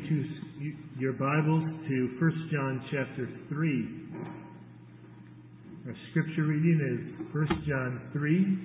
your Bibles to 1 John chapter 3. Our scripture reading is 1 John 3.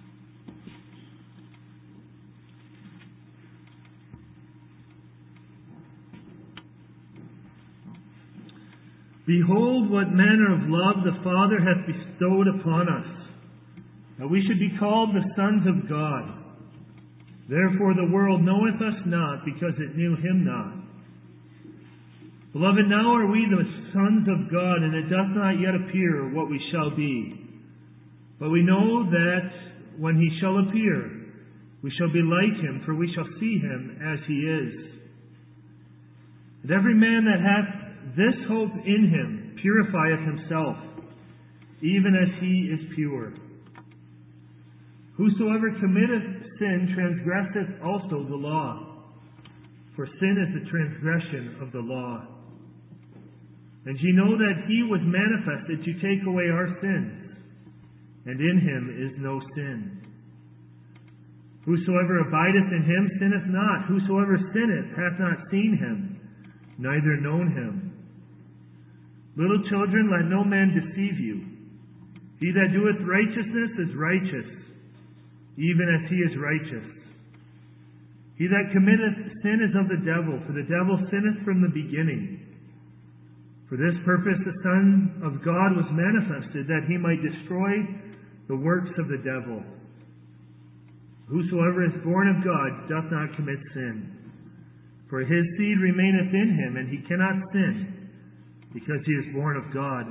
Behold, what manner of love the Father hath bestowed upon us, that we should be called the sons of God. Therefore the world knoweth us not, because it knew him not. Beloved, now are we the sons of God, and it doth not yet appear what we shall be. But we know that when he shall appear, we shall be like him, for we shall see him as he is. And every man that hath this hope in him purifieth himself, even as he is pure. Whosoever committeth sin transgresseth also the law, for sin is the transgression of the law. And ye know that he was manifested to take away our sins, and in him is no sin. Whosoever abideth in him sinneth not. Whosoever sinneth hath not seen him, neither known him. Little children, let no man deceive you. He that doeth righteousness is righteous, even as he is righteous. He that committeth sin is of the devil, for the devil sinneth from the beginning. For this purpose the Son of God was manifested, that he might destroy the works of the devil. Whosoever is born of God doth not commit sin, for his seed remaineth in him, and he cannot sin, because he is born of God.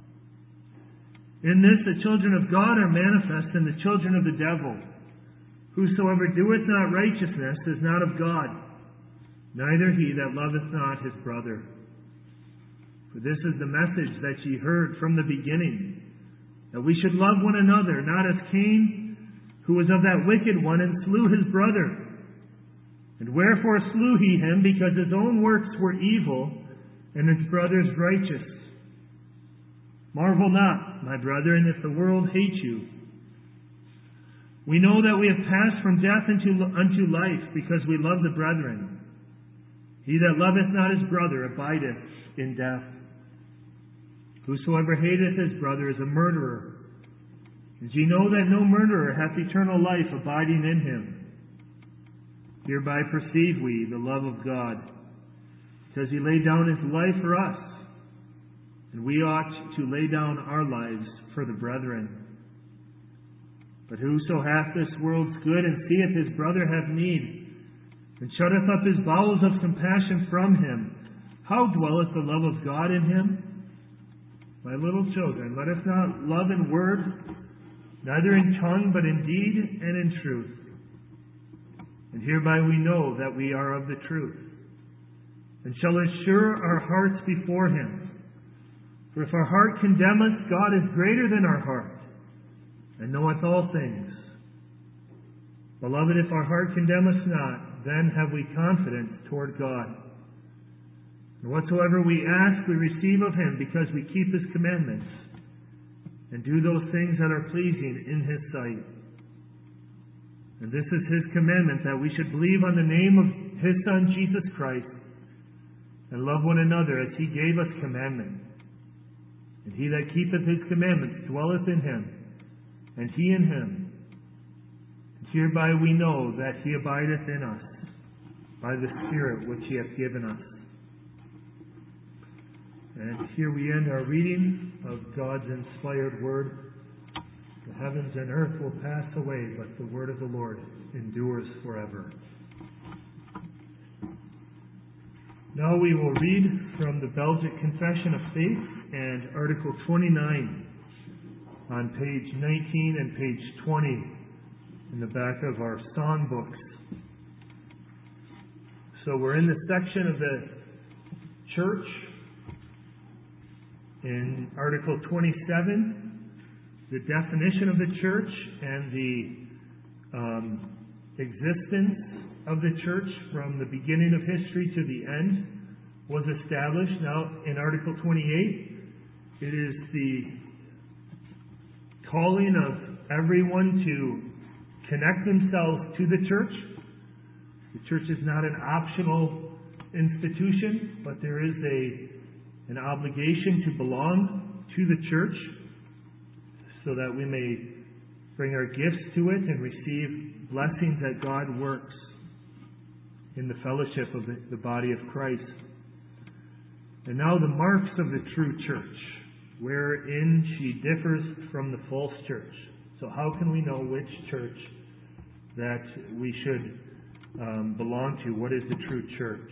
In this the children of God are manifest, and the children of the devil. Whosoever doeth not righteousness is not of God, neither he that loveth not his brother. For this is the message that ye heard from the beginning, that we should love one another, not as Cain, who was of that wicked one, and slew his brother. And wherefore slew he him? Because his own works were evil, and his brother's righteous. Marvel not, my brethren, if the world hate you. We know that we have passed from death unto life, because we love the brethren. He that loveth not his brother abideth in death. Whosoever hateth his brother is a murderer. And ye know that no murderer hath eternal life abiding in him. Hereby perceive we the love of God, because he laid down his life for us, and we ought to lay down our lives for the brethren. But whoso hath this world's good, and seeth his brother have need, and shutteth up his bowels of compassion from him, how dwelleth the love of God in him? My little children, let us not love in word, neither in tongue, but in deed and in truth. And hereby we know that we are of the truth, and shall assure our hearts before him. For if our heart condemn us, God is greater than our heart, and knoweth all things. Beloved, if our heart condemn us not, then have we confidence toward God. And whatsoever we ask, we receive of him, because we keep his commandments, and do those things that are pleasing in his sight. And this is his commandment, that we should believe on the name of his Son, Jesus Christ, and love one another as he gave us commandment. And he that keepeth his commandments dwelleth in him, and he in him. And hereby we know that he abideth in us, by the Spirit which he hath given us. And here we end our reading of God's inspired word. The heavens and earth will pass away, but the word of the Lord endures forever. Now we will read from the Belgic Confession of Faith and Article 29 on page 19 and page 20 in the back of our songbooks. So we're in the section of the church in Article 27, the definition of the church and the existence of the church from the beginning of history to the end was established. Now, in Article 28, it is the calling of everyone to connect themselves to the church. The church is not an optional institution, but there is an obligation to belong to the church so that we may bring our gifts to it and receive blessings that God works in the fellowship of the body of Christ. And now the marks of the true church, wherein she differs from the false church. So how can we know which church that we should belong to? What is the true church?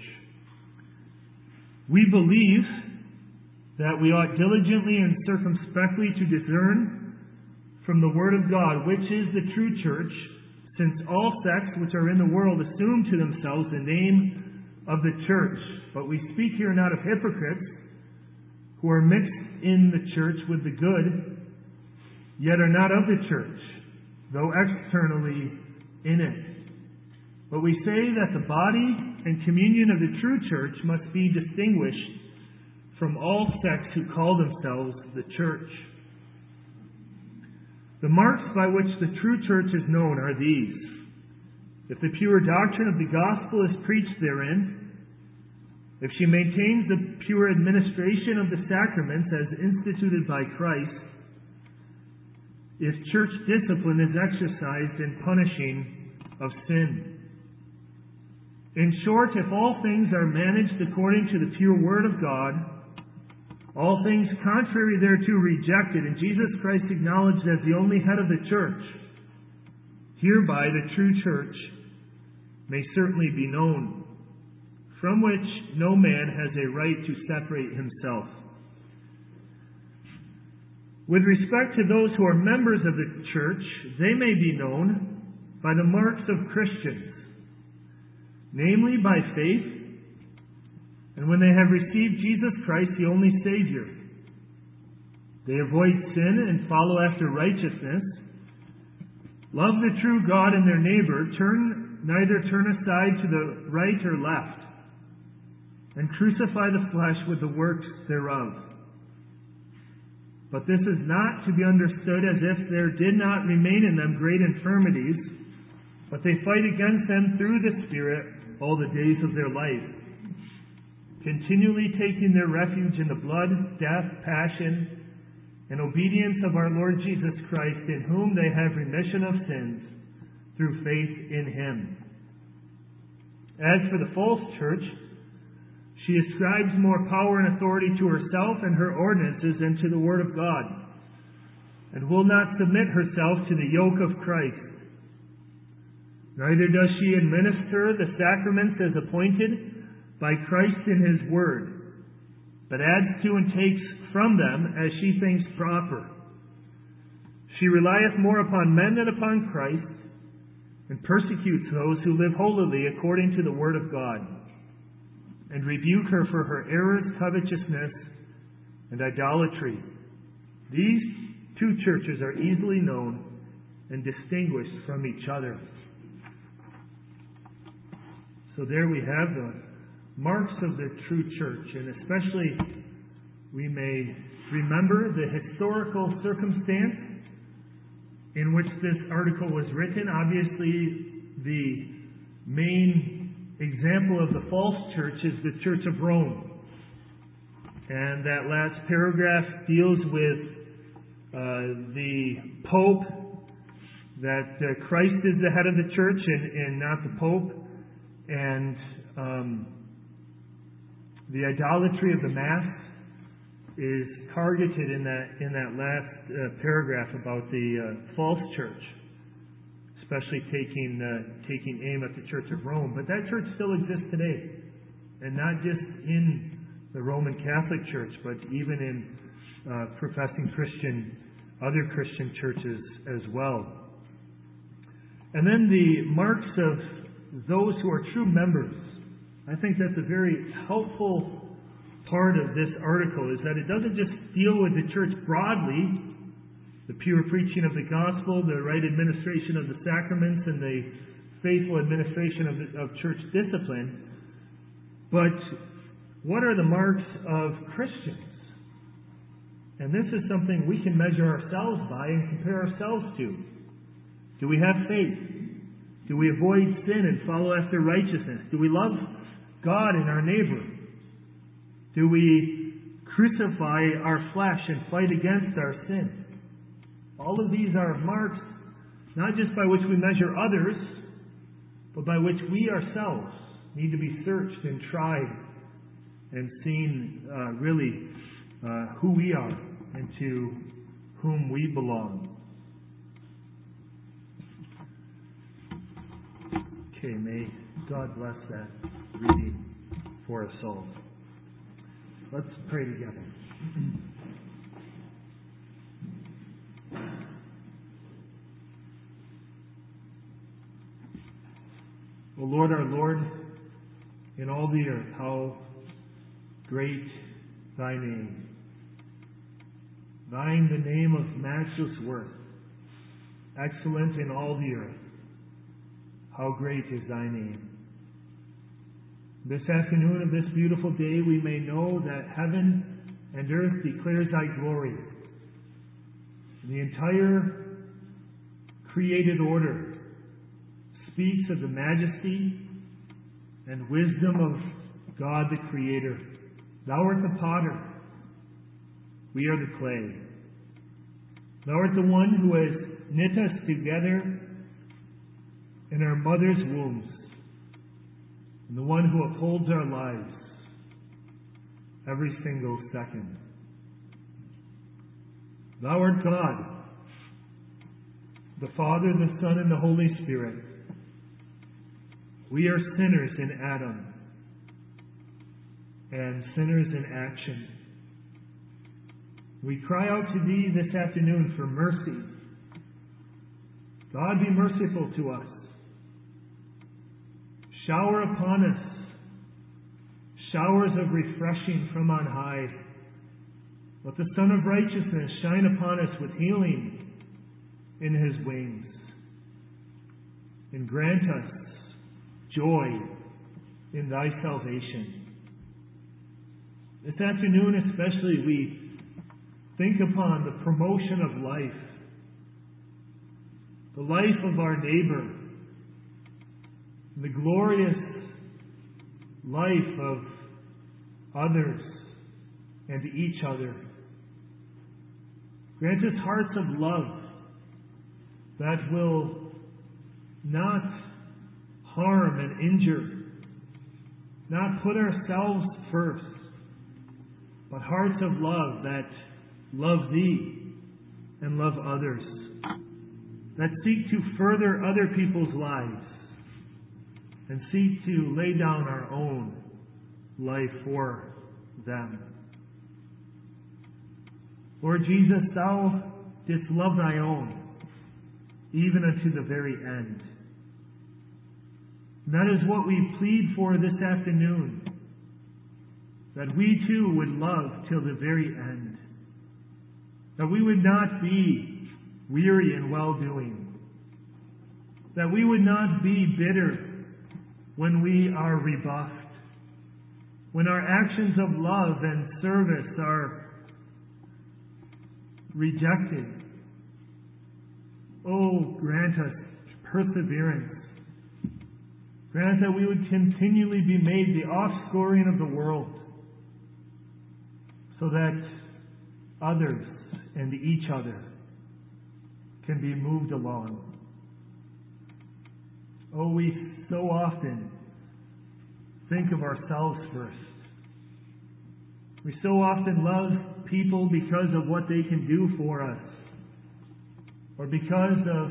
We believe that we ought diligently and circumspectly to discern from the Word of God which is the true church, since all sects which are in the world assume to themselves the name of the church. But we speak here not of hypocrites, who are mixed in the church with the good, yet are not of the church, though externally in it. But we say that the body and communion of the true church must be distinguished from all sects who call themselves the church. The marks by which the true church is known are these: if the pure doctrine of the gospel is preached therein, if she maintains the pure administration of the sacraments as instituted by Christ, if church discipline is exercised in punishing of sin. In short, if all things are managed according to the pure Word of God, all things contrary thereto rejected, and Jesus Christ acknowledged as the only head of the church, hereby the true church may certainly be known, from which no man has a right to separate himself. With respect to those who are members of the church, they may be known by the marks of Christians, namely by faith, and when they have received Jesus Christ, the only Savior. They avoid sin and follow after righteousness, love the true God and their neighbor, neither turn aside to the right or left, and crucify the flesh with the works thereof. But this is not to be understood as if there did not remain in them great infirmities, but they fight against them through the Spirit all the days of their life, continually taking their refuge in the blood, death, passion, and obedience of our Lord Jesus Christ, in whom they have remission of sins through faith in Him. As for the false church, she ascribes more power and authority to herself and her ordinances than to the Word of God, and will not submit herself to the yoke of Christ. Neither does she administer the sacraments as appointed by Christ in His Word, but adds to and takes from them as she thinks proper. She relieth more upon men than upon Christ, and persecutes those who live holily according to the Word of God, and rebuke her for her errors, covetousness, and idolatry. These two churches are easily known and distinguished from each other. So there we have the marks of the true church, and especially we may remember the historical circumstance in which this article was written. Obviously, the main example of the false church is the Church of Rome. And that last paragraph deals with the Pope, that Christ is the head of the church and not the Pope, and the idolatry of the Mass is targeted in that last paragraph about the false church, especially taking aim at the Church of Rome. But that church still exists today, and not just in the Roman Catholic Church, but even in professing other Christian churches as well. And then the marks of those who are true members. I think that's a very helpful part of this article, is that it doesn't just deal with the church broadly, the pure preaching of the gospel, the right administration of the sacraments, and the faithful administration of church discipline. But what are the marks of Christians? And this is something we can measure ourselves by and compare ourselves to. Do we have faith? Do we avoid sin and follow after righteousness? Do we love God and our neighbor? Do we crucify our flesh and fight against our sin? All of these are marks, not just by which we measure others, but by which we ourselves need to be searched and tried and seen really who we are and to whom we belong. Okay, may God bless that reading for us all. Let's pray together. O Lord, our Lord, in all the earth, how great thy name. Thine the name of matchless worth, excellent in all the earth. How great is thy name. This afternoon of this beautiful day, we may know that heaven and earth declares thy glory. The entire created order speaks of the majesty and wisdom of God the Creator. Thou art the potter. We are the clay. Thou art the one who has knit us together in our mother's wombs, and the one who upholds our lives every single second. Thou art God, the Father, the Son, and the Holy Spirit. We are sinners in Adam and sinners in action. We cry out to Thee this afternoon for mercy. God, be merciful to us. Shower upon us showers of refreshing from on high. Let the Son of Righteousness shine upon us with healing in His wings. And grant us joy in Thy salvation. This afternoon especially, we think upon the promotion of life, the life of our neighbor, the glorious life of others and each other. Grant us hearts of love that will not harm and injure, not put ourselves first, but hearts of love that love Thee and love others, that seek to further other people's lives and seek to lay down our own life for them. Lord Jesus, Thou didst love Thy own, even unto the very end. And that is what we plead for this afternoon, that we too would love till the very end, that we would not be weary in well-doing, that we would not be bitter when we are rebuffed, when our actions of love and service are rejected. Oh, grant us perseverance. Grant that we would continually be made the offscoring of the world, so that others and each other can be moved along. Oh, we so often think of ourselves first. We so often love people because of what they can do for us, or because of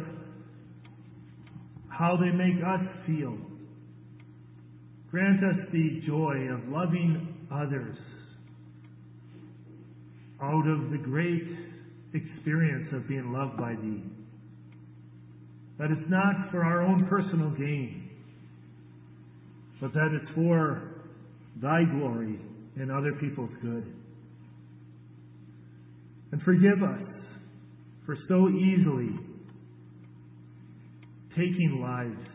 how they make us feel. Grant us the joy of loving others out of the great experience of being loved by Thee. That it's not for our own personal gain, but that it's for Thy glory and other people's good. And forgive us for so easily taking lives,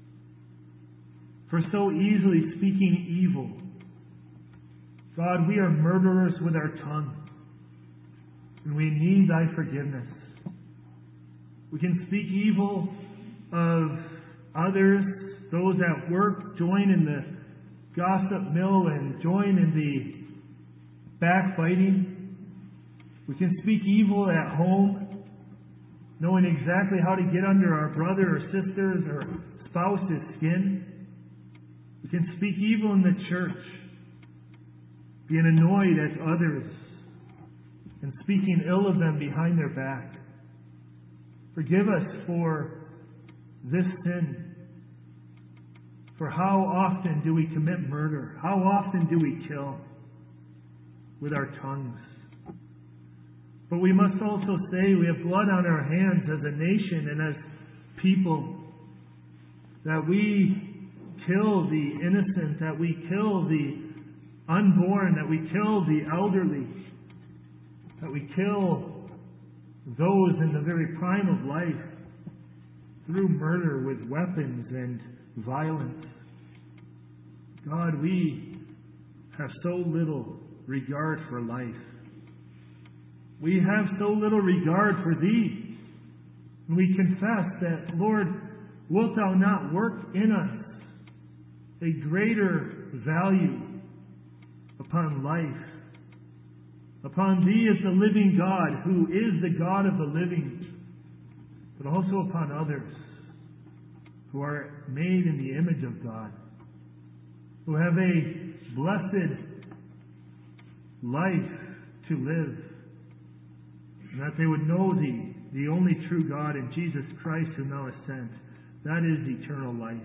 for so easily speaking evil. God, we are murderers with our tongue, and we need Thy forgiveness. We can speak evil of others, those at work, join in the gossip mill and join in the backbiting. We can speak evil at home, knowing exactly how to get under our brother or sister's or spouse's skin. We can speak evil in the church, being annoyed at others and speaking ill of them behind their back. Forgive us for this sin. For how often do we commit murder? How often do we kill with our tongues? But we must also say we have blood on our hands as a nation and as people, that we kill the innocent, that we kill the unborn, that we kill the elderly, that we kill those in the very prime of life through murder with weapons and violence. God, we have so little regard for life. We have so little regard for Thee. And we confess that, Lord, wilt Thou not work in us a greater value upon life, upon Thee as the living God, who is the God of the living, but also upon others who are made in the image of God, who have a blessed life to live, and that they would know Thee, the only true God, and Jesus Christ whom Thou hast sent. That is eternal life.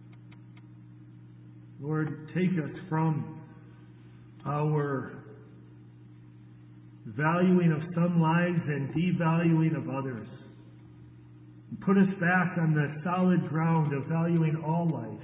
Lord, take us from our valuing of some lives and devaluing of others. And put us back on the solid ground of valuing all life,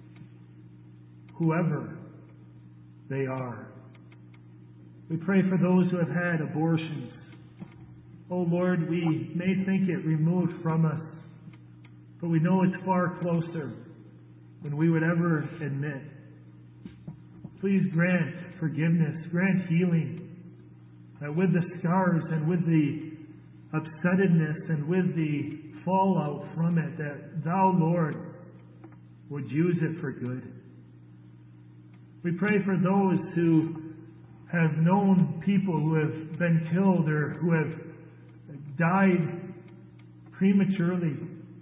whoever they are. We pray for those who have had abortions. Oh Lord, we may think it removed from us, but we know it's far closer than we would ever admit. Please grant forgiveness, grant healing, that with the scars and with the upsettedness and with the fallout from it, that Thou, Lord, would use it for good. We pray for those who have known people who have been killed or who have died prematurely.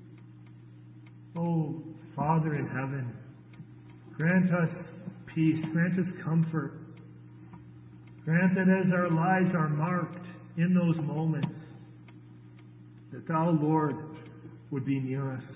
Oh, Father in heaven, grant us peace, grant us comfort. Grant that as our lives are marked in those moments, that Thou, Lord, would be near us.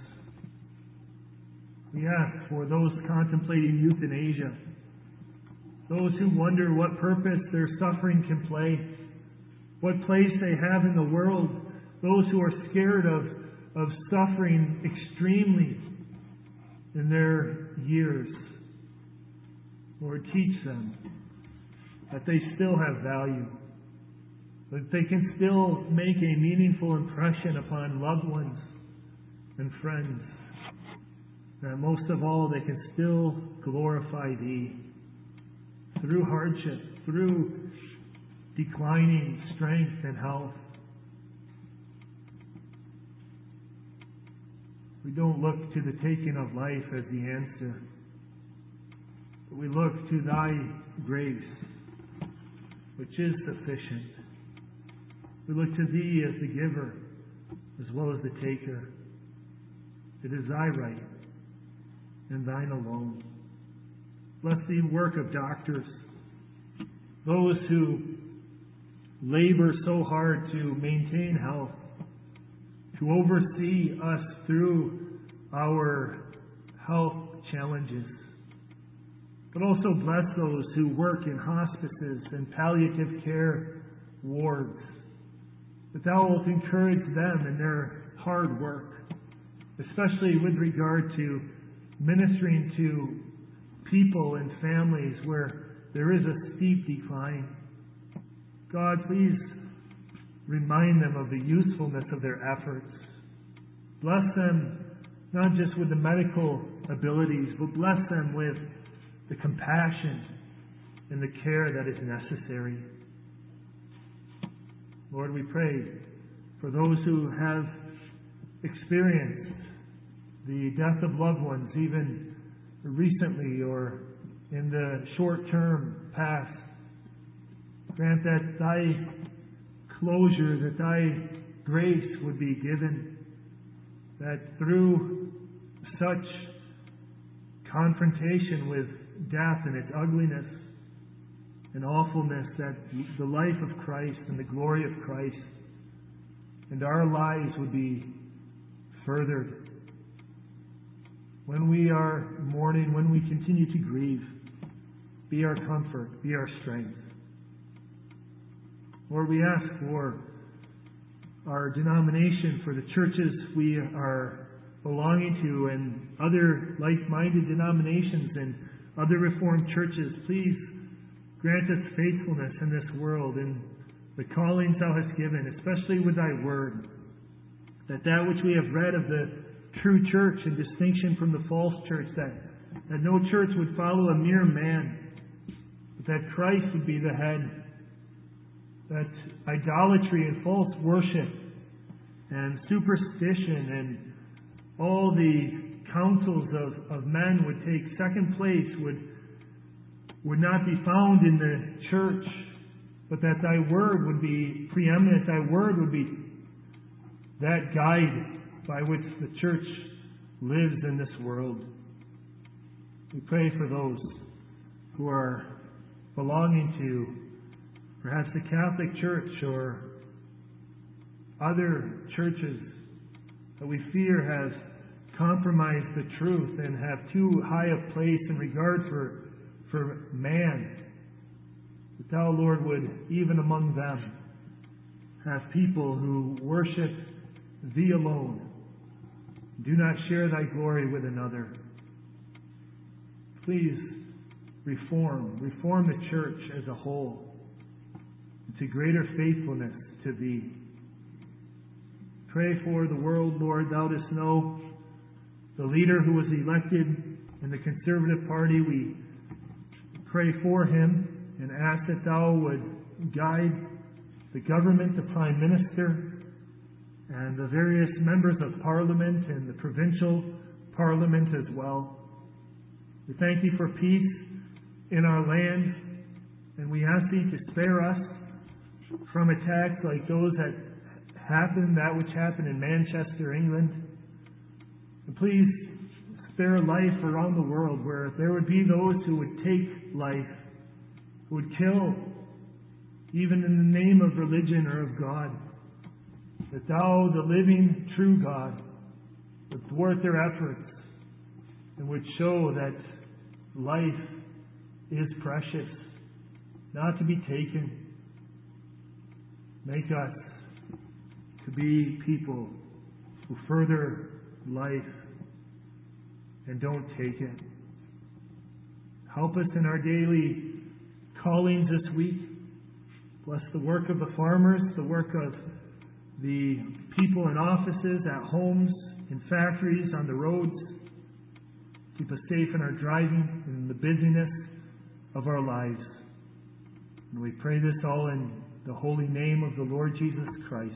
We ask for those contemplating euthanasia, those who wonder what purpose their suffering can play, what place they have in the world, those who are scared of suffering extremely in their years. Lord, teach them that they still have value, that they can still make a meaningful impression upon loved ones and friends, that most of all they can still glorify Thee through hardship, through declining strength and health. We don't look to the taking of life as the answer, but we look to Thy grace, which is sufficient. We look to Thee as the giver as well as the taker. It is Thy right and Thine alone. Bless the work of doctors, those who labor so hard to maintain health, to oversee us through our health challenges. But also bless those who work in hospices and palliative care wards, that Thou wilt encourage them in their hard work, especially with regard to ministering to people and families where there is a steep decline. God, please remind them of the usefulness of their efforts. Bless them not just with the medical abilities, but bless them with the compassion and the care that is necessary. Lord, we pray for those who have experienced the death of loved ones, even recently or in the short term past. Grant that Thy closure, that Thy grace would be given, that through such confrontation with death and its ugliness and awfulness, that the life of Christ and the glory of Christ and our lives would be furthered. When we are mourning, when we continue to grieve, be our comfort, be our strength. Lord, we ask for our denomination, for the churches we are belonging to, and other like-minded denominations and other Reformed churches. Please grant us faithfulness in this world and the callings Thou hast given, especially with Thy Word, that which we have read of the true church in distinction from the false church, that no church would follow a mere man, but that Christ would be the head, that idolatry and false worship and superstition and all the counsels of men would take second place, would not be found in the church, but that Thy Word would be preeminent. Thy Word would be that guide by which the church lives in this world. We pray for those who are belonging to perhaps the Catholic Church or other churches that we fear has compromised the truth and have too high a place in regard for man. That Thou, Lord, would, even among them, have people who worship Thee alone, do not share Thy glory with another. Please reform the church as a whole into greater faithfulness to Thee. Pray for the world, Lord. Thou dost know the leader who was elected in the Conservative Party. We pray for him and ask that Thou would guide the government, the Prime Minister, and the various members of Parliament and the provincial Parliament as well. We thank Thee for peace in our land, and we ask Thee to spare us from attacks like those that which happened in Manchester, England. And please spare life around the world, where there would be those who would take life, who would kill, even in the name of religion or of God. That Thou, the living, true God, would thwart their efforts and would show that life is precious, not to be taken. Make us to be people who further life and don't take it. Help us in our daily callings this week. Bless the work of the farmers, the work of the people in offices, at homes, in factories, on the roads. Keep us safe in our driving and in the busyness of our lives. And we pray this all in the holy name of the Lord Jesus Christ.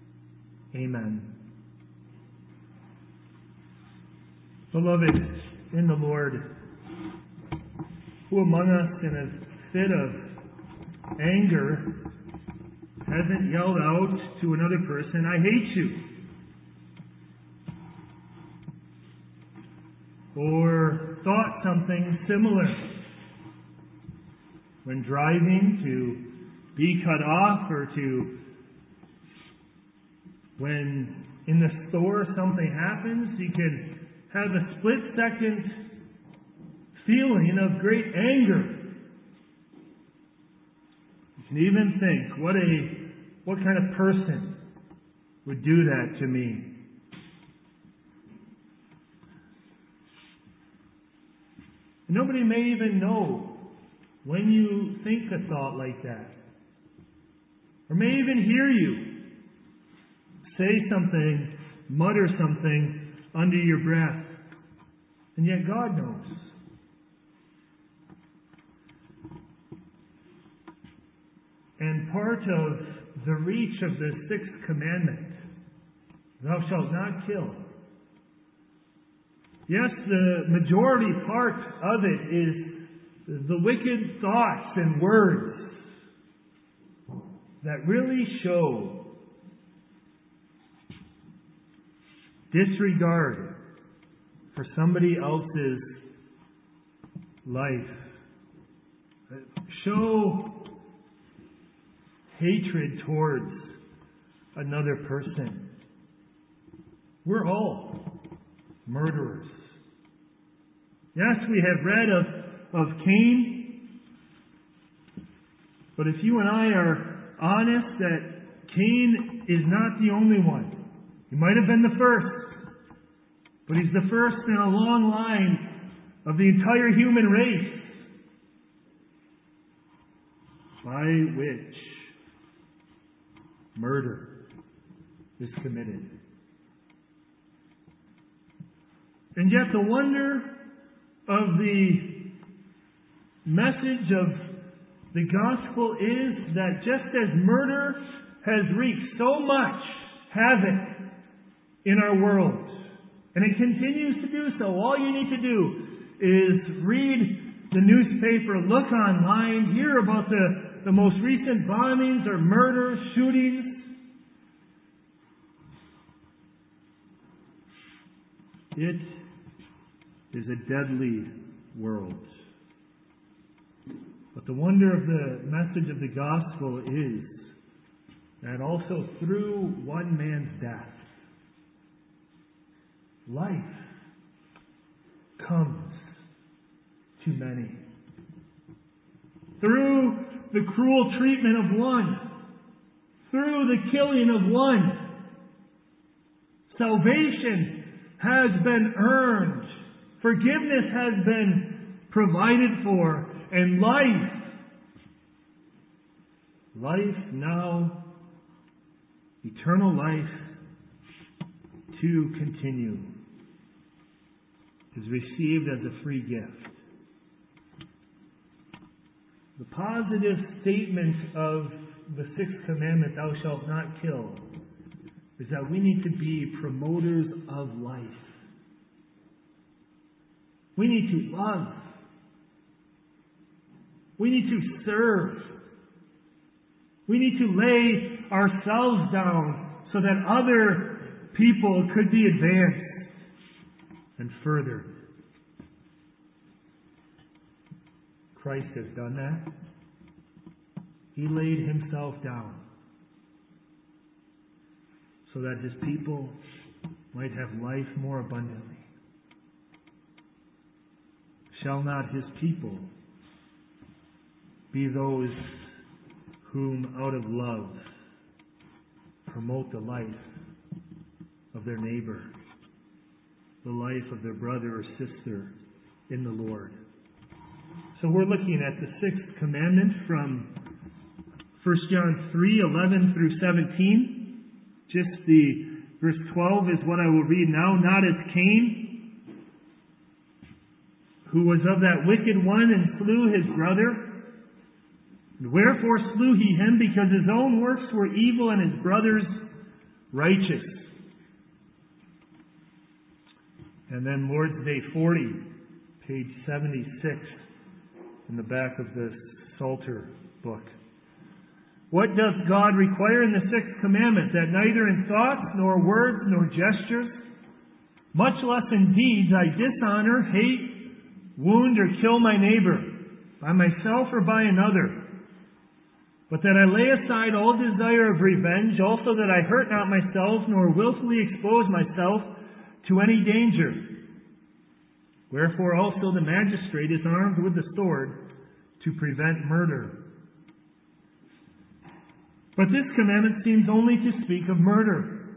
Amen. Beloved in the Lord, who among us in a fit of anger hasn't yelled out to another person, "I hate you," or thought something similar when driving, to be cut off, or when in the store something happens, you can have a split-second feeling of great anger. You can even think, what kind of person would do that to me? Nobody may even know when you think a thought like that, or may even hear you say something, mutter something under your breath. And yet God knows. And part of the reach of the sixth commandment, "Thou shalt not kill." Yes, the majority part of it is the wicked thoughts and words that really show disregard for somebody else's life, show hatred towards another person. We're all murderers. Yes, we have read of Cain, but if you and I are honest that Cain is not the only one. He might have been the first, but he's the first in a long line of the entire human race by which murder is committed. And yet the wonder of the message of the gospel is that just as murder has wreaked so much havoc in our world, and it continues to do so, all you need to do is read the newspaper, look online, hear about the most recent bombings or murders, shootings. It is a deadly world. But the wonder of the message of the gospel is that also through one man's death, life comes to many. Through the cruel treatment of one, through the killing of one, salvation has been earned, forgiveness has been provided for, and life now, eternal life to continue, is received as a free gift. The positive statement of the sixth commandment, thou shalt not kill, is that we need to be promoters of life. We need to love. We need to serve. We need to lay ourselves down so that other people could be advanced and furthered. Christ has done that. He laid himself down so that his people might have life more abundantly. Shall not his people be those whom out of love promote the life of their neighbor, the life of their brother or sister in the Lord? So we're looking at the sixth commandment from 1 John 3:11 through 17. Just the verse 12 is what I will read now. Not as Cain, who was of that wicked one and slew his brother. And wherefore slew he him? Because his own works were evil and his brother's righteous. And then Lord's Day 40, page 76, in the back of the Psalter book. What doth God require in the sixth commandment? That neither in thoughts, nor words, nor gestures, much less in deeds, I dishonor, hate, wound, or kill my neighbor, by myself or by another. But that I lay aside all desire of revenge, also that I hurt not myself, nor willfully expose myself to any danger. Wherefore also the magistrate is armed with the sword to prevent murder. But this commandment seems only to speak of murder.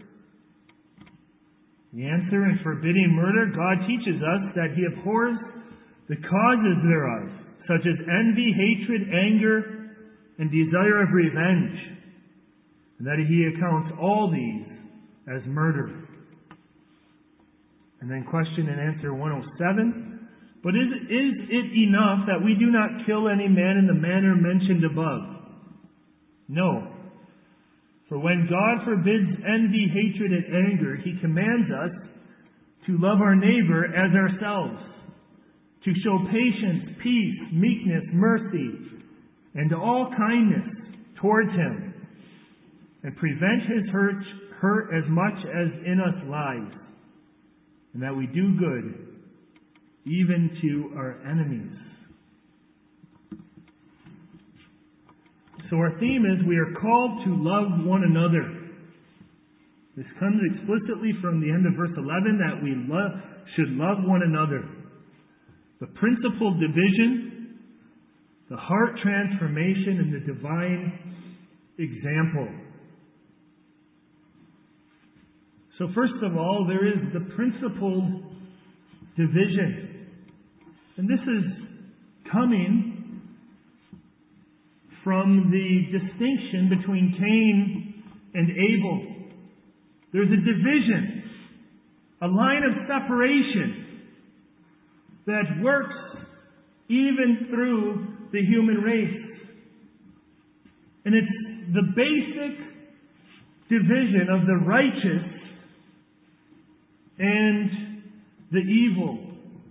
The answer in forbidding murder, God teaches us that he abhors the causes thereof, such as envy, hatred, anger, and desire of revenge, and that he accounts all these as murder. And then question and answer 107. But is it enough that we do not kill any man in the manner mentioned above? No. For when God forbids envy, hatred, and anger, he commands us to love our neighbor as ourselves, to show patience, peace, meekness, mercy, and all kindness towards him, and prevent his hurt as much as in us lies, and that we do good even to our enemies. So our theme is we are called to love one another. This comes explicitly from the end of verse 11, that we should love one another. The principal division, the heart transformation, and the divine example. So first of all, there is the principled division. And this is coming from the distinction between Cain and Abel. There's a division, a line of separation that works even through the human race. And it's the basic division of the righteous and the evil.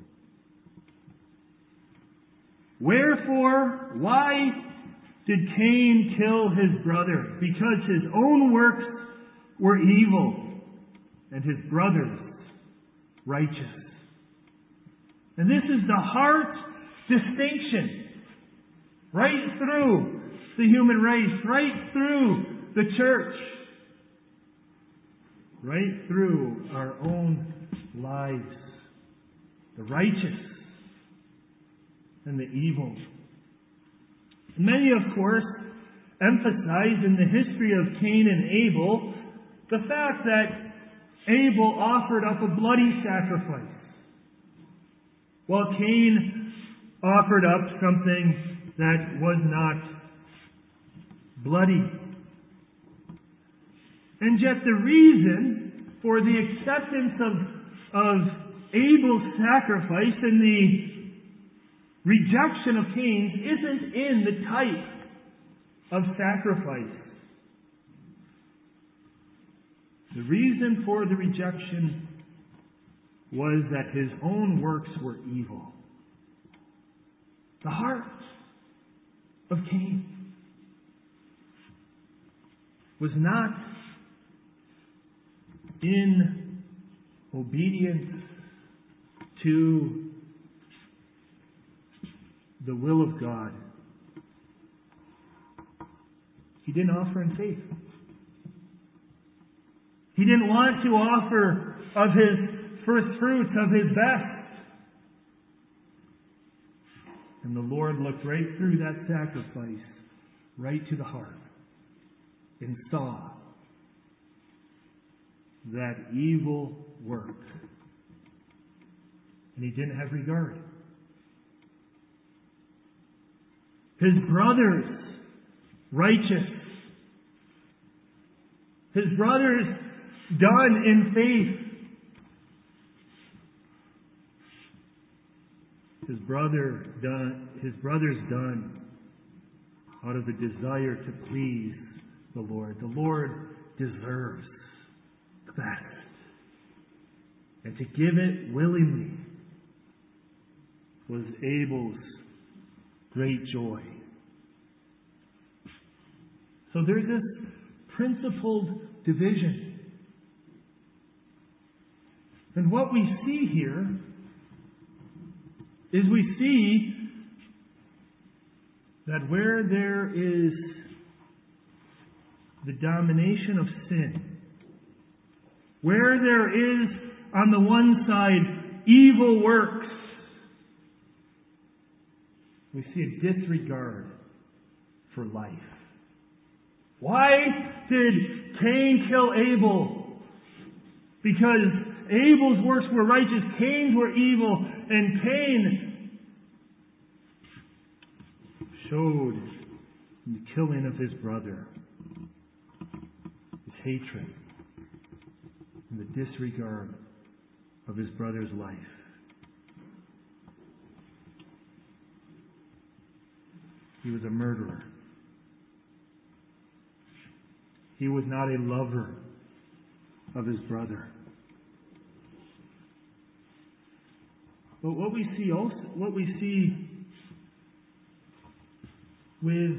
Wherefore, why did Cain kill his brother? Because his own works were evil, and his brother's righteous. And this is the heart distinction right through the human race, right through the church, right through our own lives. The righteous and the evil. Many, of course, emphasize in the history of Cain and Abel the fact that Abel offered up a bloody sacrifice, while Cain offered up something that was not bloody. And yet the reason for the acceptance of Abel's sacrifice and the rejection of Cain's isn't in the type of sacrifice. The reason for the rejection was that his own works were evil. The heart of Cain was not in obedience to the will of God. He didn't offer in faith. He didn't want to offer of his first fruits, of his best. And the Lord looked right through that sacrifice, right to the heart, and saw that evil work. And he didn't have regard. His brothers, righteous. His brothers, done in faith. His brothers done out of a desire to please the Lord. The Lord deserves the best. And to give it willingly was Abel's great joy. So there's this principled division. And what we see here is we see that where there is the domination of sin, where there is on the one side evil works, we see a disregard for life. Why did Cain kill Abel? Because Abel's works were righteous, Cain's were evil, and Cain showed in the killing of his brother his hatred and the disregard of his brother's life. He was a murderer. He was not a lover of his brother. But what we see with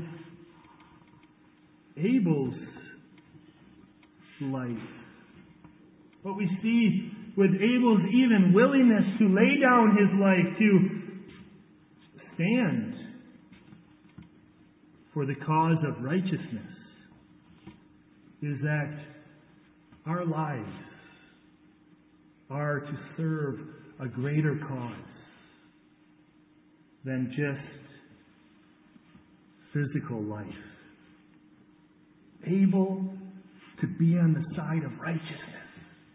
Abel's life, what we see with Abel's even willingness to lay down his life, to stand for the cause of righteousness, is that our lives are to serve a greater cause than just physical life. Able to be on the side of righteousness.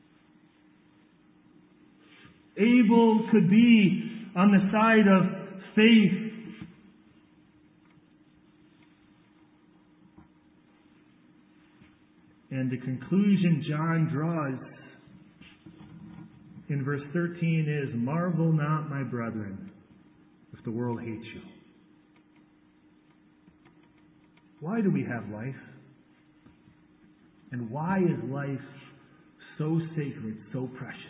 Able to be on the side of faith. And the conclusion John draws in verse 13 is, "Marvel not, my brethren, if the world hates you." Why do we have life? And why is life so sacred, so precious?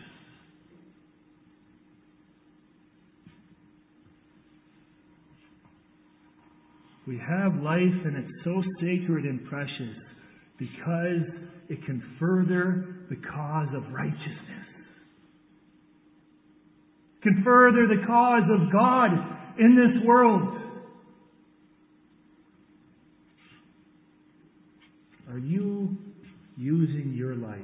We have life and it's so sacred and precious because it can further the cause of righteousness. Can further the cause of God in this world. Are you using your life,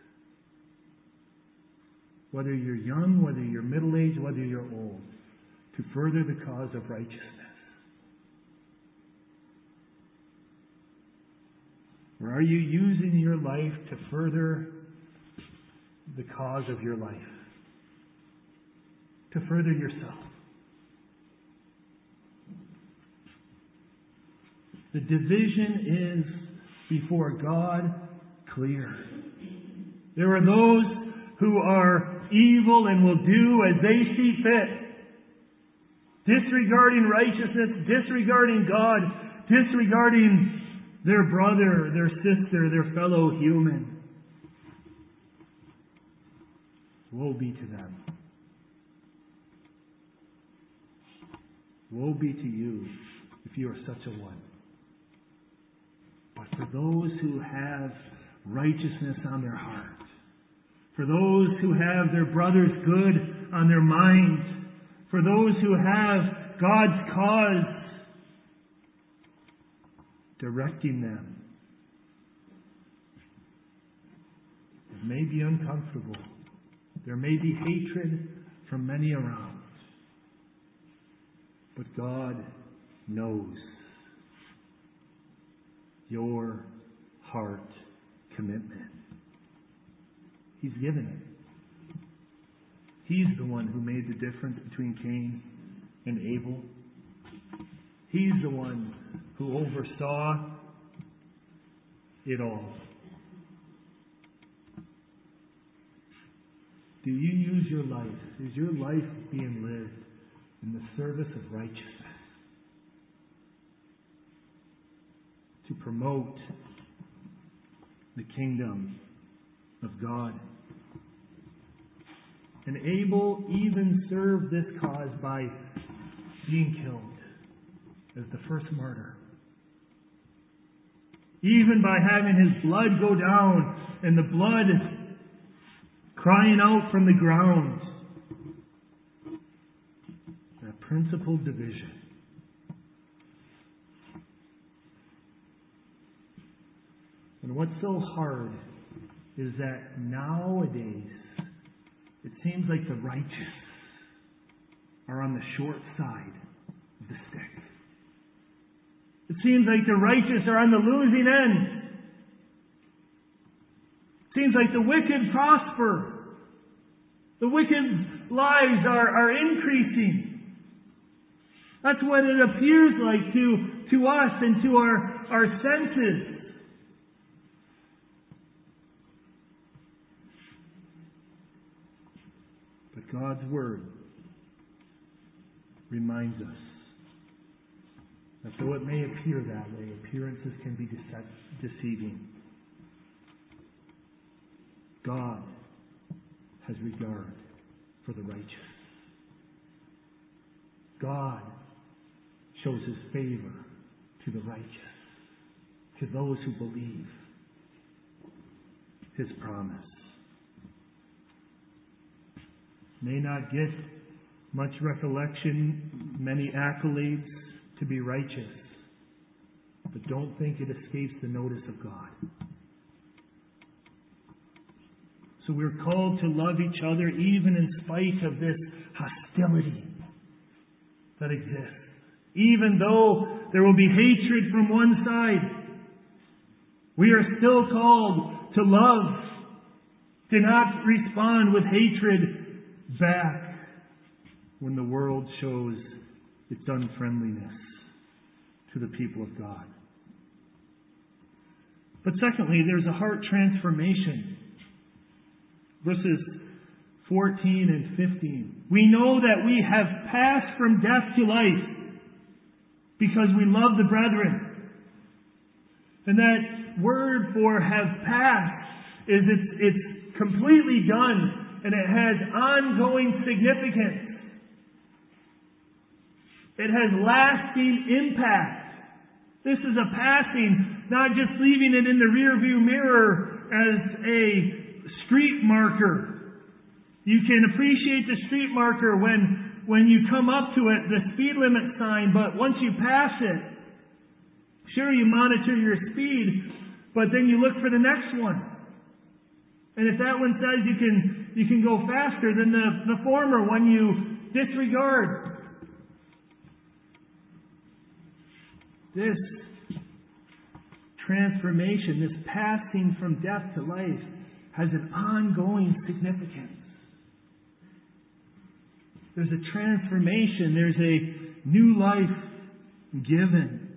whether you're young, whether you're middle-aged, whether you're old, to further the cause of righteousness? Or are you using your life to further the cause of your life? To further yourself? The division is before God clear. There are those who are evil and will do as they see fit, disregarding righteousness, disregarding God, disregarding their brother, their sister, their fellow human. Woe be to them. Woe be to you if you are such a one. But for those who have righteousness on their heart, for those who have their brother's good on their mind, for those who have God's cause directing them, it may be uncomfortable. There may be hatred from many around. But God knows your heart commitment. He's given it. He's the one who made the difference between Cain and Abel. He's the one who oversaw it all. Do you use your life? Is your life being lived in the service of righteousness? To promote the kingdom of God. And Abel even served this cause by being killed as the first martyr. Even by having his blood go down and the blood crying out from the ground. That principal division. And what's so hard is that nowadays it seems like the righteous are on the short side of the stick. It seems like the righteous are on the losing end. It seems like the wicked prosper. The wicked lives are increasing. That's what it appears like to us and to our senses. But God's Word reminds us that though it may appear that way, appearances can be deceiving. God has regard for the righteous. God shows His favor to the righteous, to those who believe His promise. May not get much recollection, many accolades to be righteous, but don't think it escapes the notice of God. So we're called to love each other even in spite of this hostility that exists. Even though there will be hatred from one side, we are still called to love, to not respond with hatred back when the world shows its unfriendliness to the people of God. But secondly, there's a heart transformation. Verses 14 and 15. We know that we have passed from death to life because we love the brethren. And that word for have passed is it's completely done, and it has ongoing significance. It has lasting impact. This is a passing, not just leaving it in the rearview mirror as a street marker. You can appreciate the street marker when you come up to it, the speed limit sign, but once you pass it, sure, you monitor your speed, but then you look for the next one. And if that one says you can go faster than the former one, you disregard. This transformation, this passing from death to life, has an ongoing significance. There's a transformation. There's a new life given.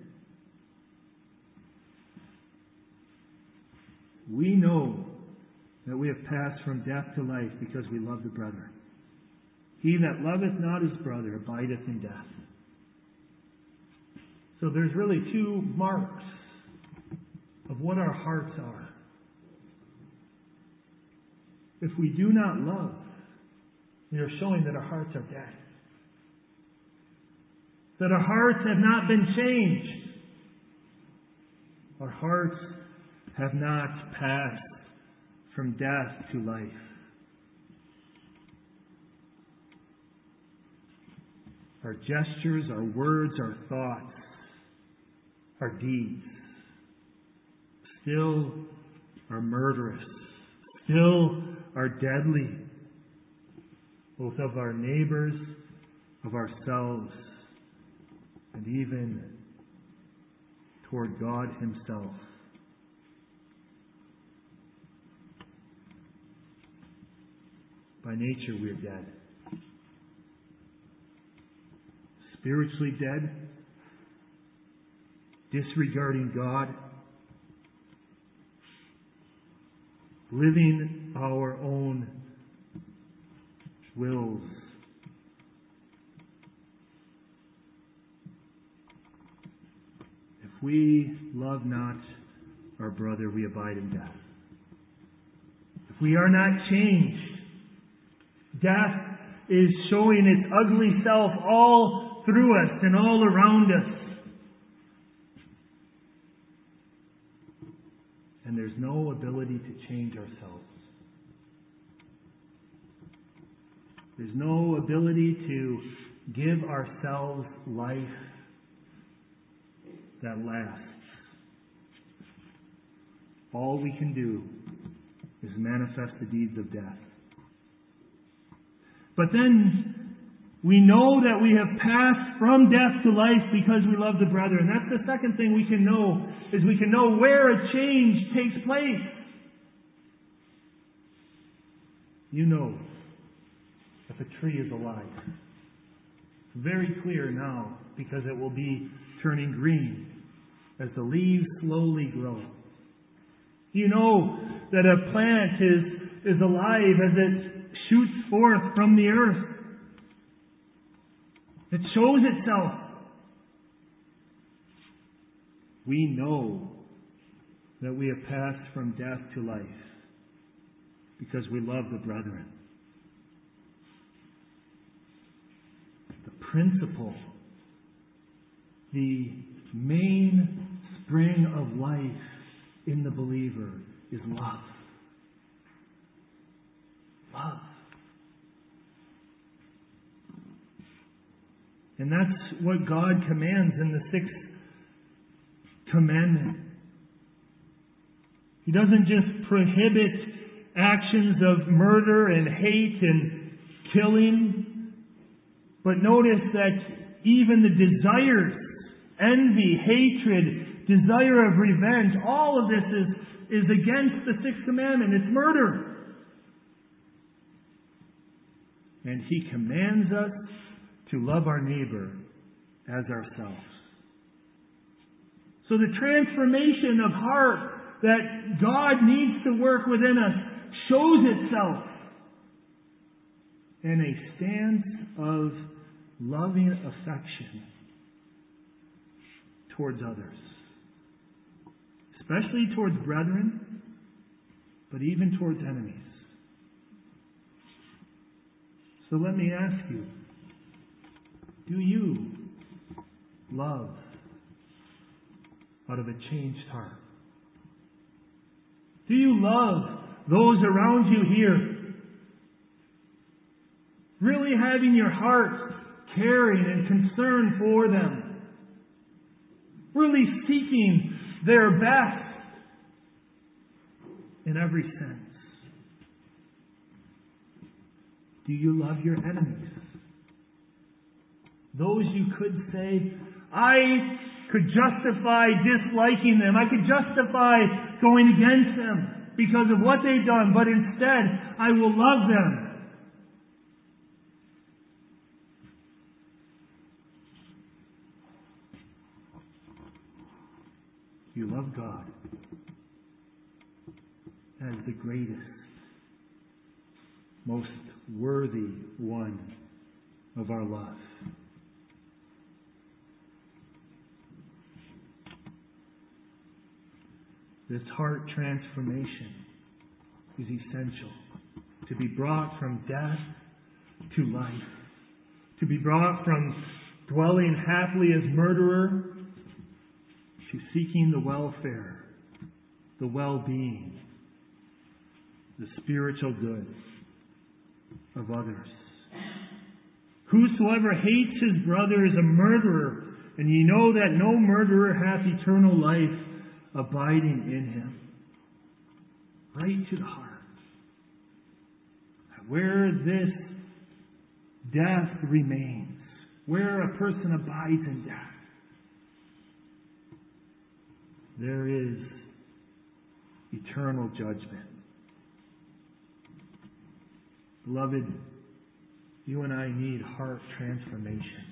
We know that we have passed from death to life because we love the brother. He that loveth not his brother abideth in death. So there's really two marks of what our hearts are. If we do not love, we are showing that our hearts are dead. That our hearts have not been changed. Our hearts have not passed from death to life. Our gestures, our words, our thoughts, our deeds still are murderous, still are deadly, both of our neighbors, of ourselves, and even toward God Himself. By nature, we are dead. Spiritually dead, disregarding God, living our own wills. If we love not our brother, we abide in death. If we are not changed, death is showing its ugly self all through us and all around us. And there's no ability to change ourselves. There's no ability to give ourselves life that lasts. All we can do is manifest the deeds of death. But then we know that we have passed from death to life because we love the brother. And that's the second thing we can know, is we can know where a change takes place. You know if a tree is alive. It's very clear now because it will be turning green as the leaves slowly grow. You know that a plant is alive as it shoots forth from the earth. It shows itself. We know that we have passed from death to life because we love the brethren. The principle, the main spring of life in the believer is love. Love. And that's what God commands in the sixth commandment. He doesn't just prohibit actions of murder and hate and killing, but notice that even the desires, envy, hatred, desire of revenge, all of this is against the sixth commandment. It's murder. And He commands us to love our neighbor as ourselves. So the transformation of heart that God needs to work within us shows itself in a stance of loving affection towards others, especially towards brethren, but even towards enemies. So let me ask you, do you love out of a changed heart? Do you love those around you here? Really having your heart caring and concern for them? Really seeking their best in every sense? Do you love your enemies? Those you could say, I could justify disliking them. I could justify going against them because of what they've done, but instead, I will love them. You love God as the greatest, most worthy one of our love. This heart transformation is essential to be brought from death to life, to be brought from dwelling happily as murderer to seeking the welfare, the well-being, the spiritual good of others. Whosoever hates his brother is a murderer, and ye know that no murderer hath eternal life abiding in him. Right to the heart. Where this death remains, where a person abides in death, there is eternal judgment. Beloved, you and I need heart transformation.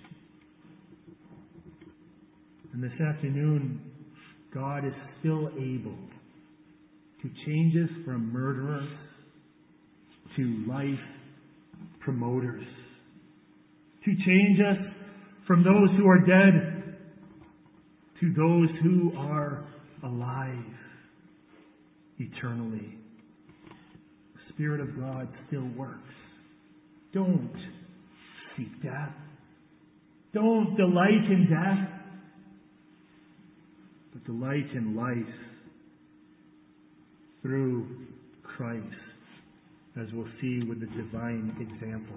And this afternoon, God is still able to change us from murderers to life promoters, to change us from those who are dead to those who are alive eternally. The Spirit of God still works. Don't seek death. Don't delight in death, but delight in life through Christ, as we'll see with the divine example.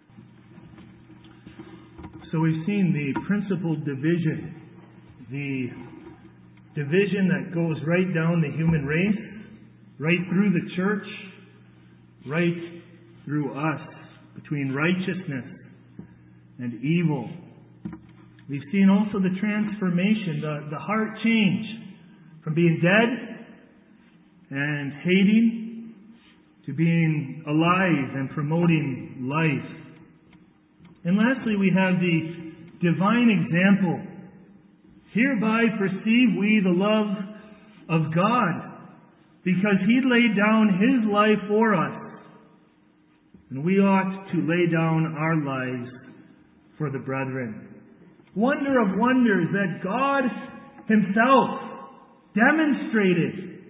So we've seen the principal division, the division that goes right down the human race, right through the church, right through us, between righteousness and evil. We've seen also the transformation, the heart change from being dead and hating to being alive and promoting life. And lastly, we have the divine example. Hereby perceive we the love of God, because He laid down His life for us. And we ought to lay down our lives for the brethren. Wonder of wonders that God Himself demonstrated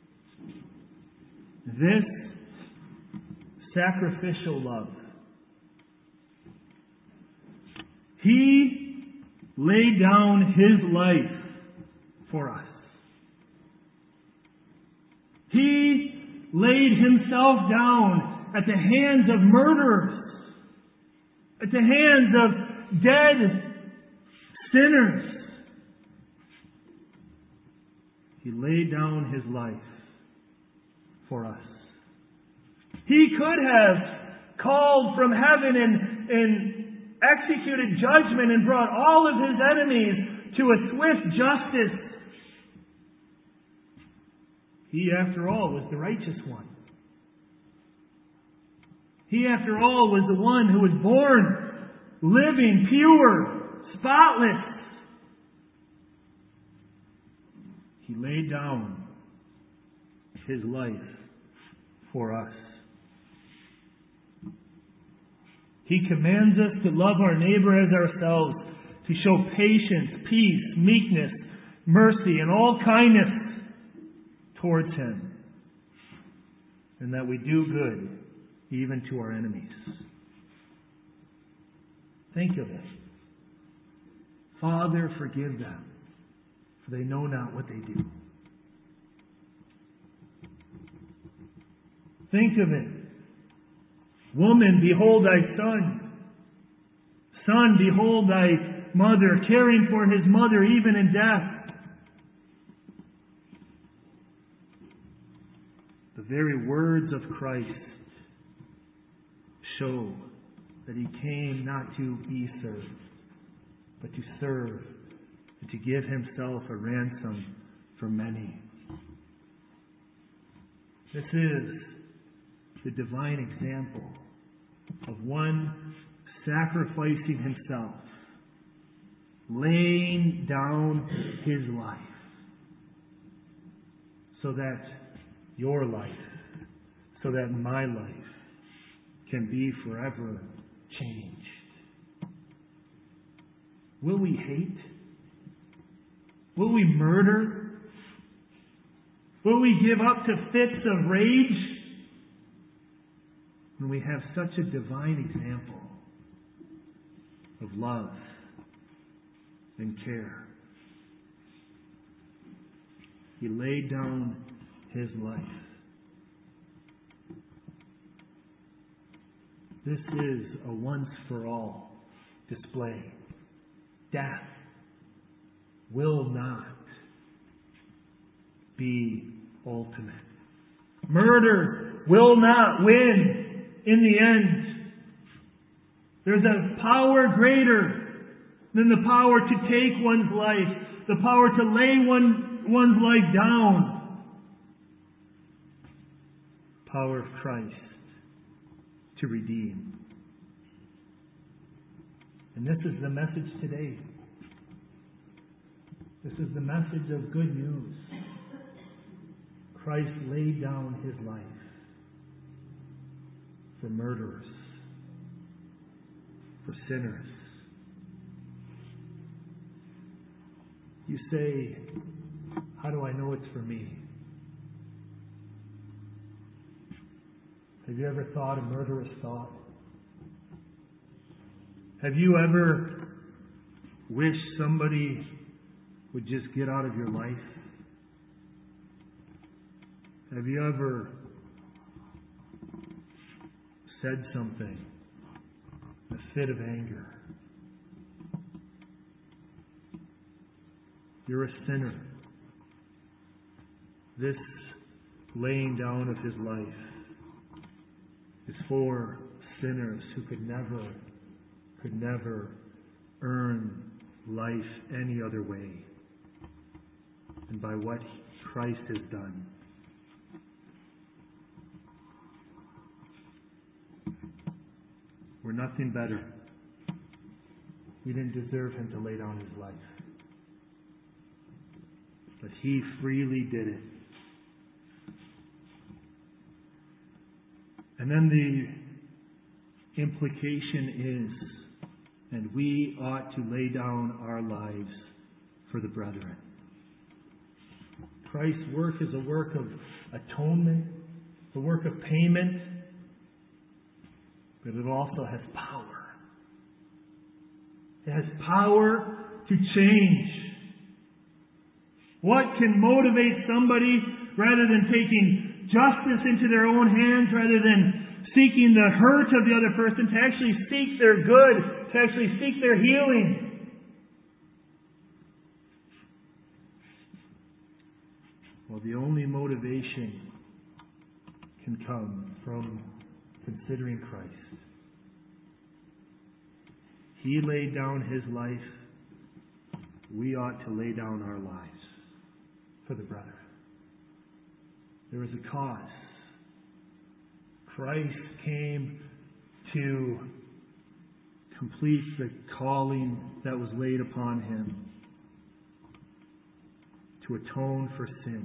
this sacrificial love. He laid down His life for us. He laid Himself down at the hands of murderers, at the hands of dead sinners. He laid down His life for us. He could have called from heaven and executed judgment and brought all of His enemies to a swift justice. He, after all, was the righteous one. He, after all, was the one who was born living, pure, spotless. He laid down His life for us. He commands us to love our neighbor as ourselves, to show patience, peace, meekness, mercy, and all kindness towards Him, and that we do good even to our enemies. Think of it. Father, forgive them, for they know not what they do. Think of it. Woman, behold thy son. Son, behold thy mother, caring for his mother even in death. The very words of Christ show that He came not to be served, but to serve and to give Himself a ransom for many. This is the divine example of one sacrificing Himself, laying down His life, so that your life, so that my life can be forever changed. Will we hate? Will we murder? Will we give up to fits of rage when we have such a divine example of love and care? He laid down His life. This is a once-for-all display. Death will not be ultimate. Murder will not win in the end. There's a power greater than the power to take one's life, the power to lay one's life down. Power of Christ to redeem. And this is the message today. This is the message of good news. Christ laid down His life for murderers, for sinners. You say, how do I know it's for me? Have you ever thought a murderous thought? Have you ever wished somebody would just get out of your life? Have you ever said something in a fit of anger? You're a sinner. This laying down of His life is for sinners who could never earn life any other way than by what Christ has done. We're nothing better. We didn't deserve Him to lay down His life. But He freely did it. And then the implication is, and we ought to lay down our lives for the brethren. Christ's work is a work of atonement, a work of payment, but it also has power. It has power to change. What can motivate somebody, rather than taking justice into their own hands, rather than seeking the hurt of the other person, to actually seek their good, to actually seek their healing? Well, the only motivation can come from considering Christ. He laid down His life. We ought to lay down our lives for the brother. There was a cause. Christ came to complete the calling that was laid upon Him, to atone for sin.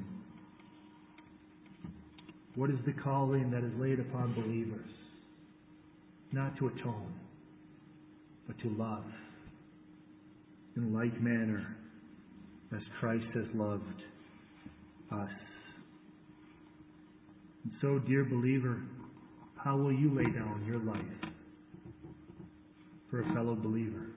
What is the calling that is laid upon believers? Not to atone, but to love in like manner as Christ has loved us. And so, dear believer, how will you lay down your life for a fellow believer?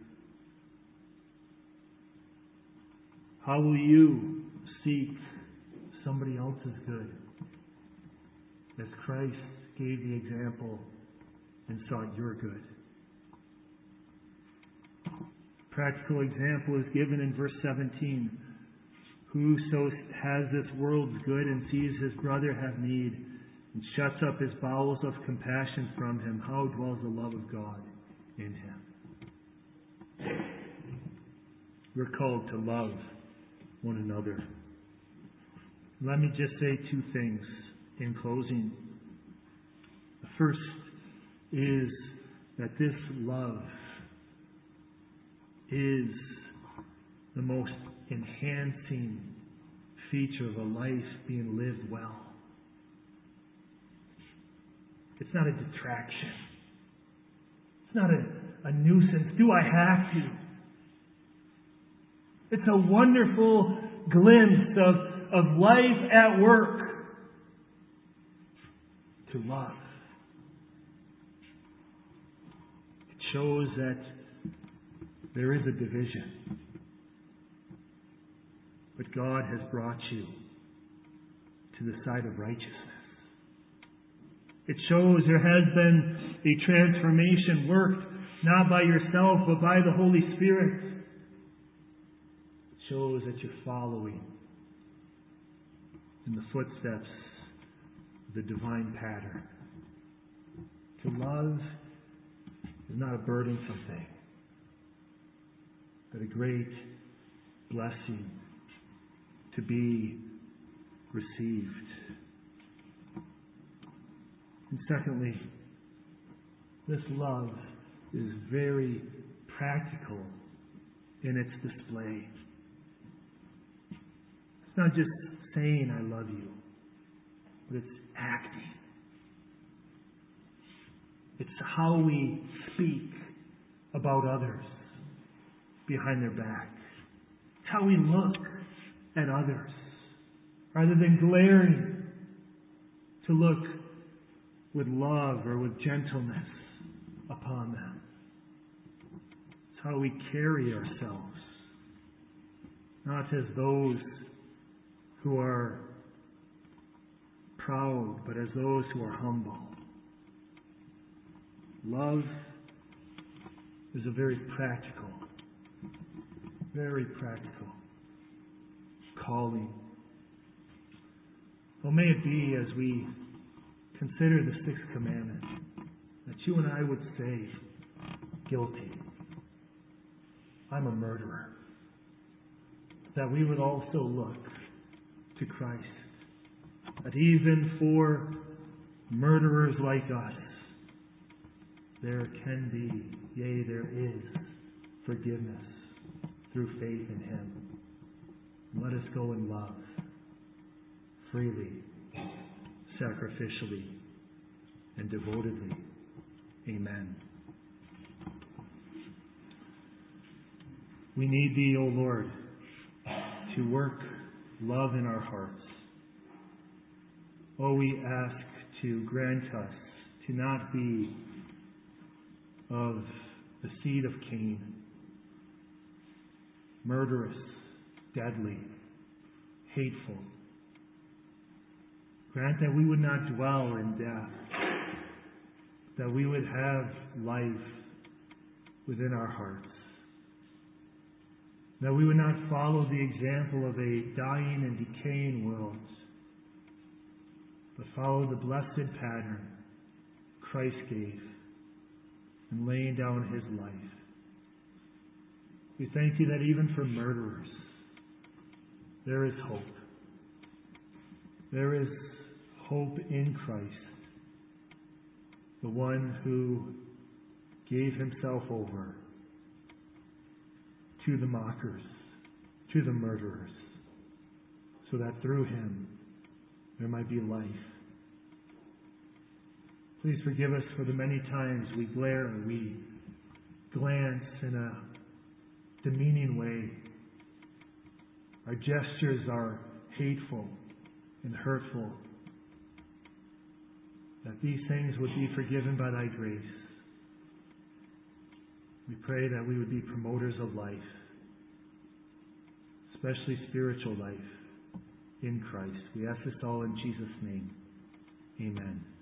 How will you seek somebody else's good, as Christ gave the example and sought your good? Practical example is given in verse 17. Whoso has this world's good and sees his brother have need and shuts up his bowels of compassion from him, how dwells the love of God in him? We're called to love one another. Let me just say two things in closing. The first is that this love is the most enhancing feature of a life being lived well. It's not a detraction. It's not a nuisance. Do I have to? It's a wonderful glimpse of life at work. To love. It shows that there is a division. But God has brought you to the side of righteousness. It shows there has been a transformation worked not by yourself but by the Holy Spirit. It shows that you're following in the footsteps of the divine pattern. To love is not a burdensome thing, but a great blessing to be received. And secondly, this love is very practical in its display. It's not just saying I love you, but it's acting. It's how we speak about others behind their back. It's how we look at others, rather than glaring, to look with love or with gentleness upon them. It's how we carry ourselves, not as those who are proud, but as those who are humble. Love is a very practical calling. Well, may it be, as we consider the sixth commandment, that you and I would say, guilty, I'm a murderer. That we would also look to Christ. That even for murderers like us, there can be, yea, there is forgiveness through faith in Him. Let us go in love, freely, sacrificially, and devotedly. Amen. We need Thee, O Lord, to work love in our hearts. Oh, we ask to grant us to not be of the seed of Cain, murderous, deadly, hateful. Grant that we would not dwell in death, that we would have life within our hearts, that we would not follow the example of a dying and decaying world, but follow the blessed pattern Christ gave in laying down his life. We thank you that even for murderers, there is hope. There is hope in Christ, the one who gave himself over to the mockers, to the murderers, so that through him there might be life. Please forgive us for the many times we glare, we glance in a demeaning way. Our gestures are hateful and hurtful. That these things would be forgiven by thy grace. We pray that we would be promoters of life, especially spiritual life in Christ. We ask this all in Jesus' name. Amen.